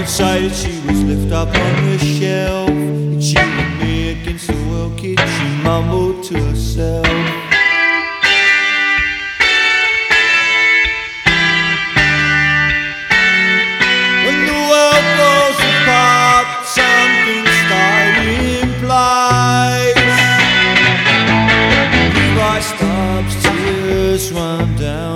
excited she was lifted up on the shelf, and she and me against the world kid, she mumbled to herself. When the world falls apart, something's starting in place. Levi stops, tears run down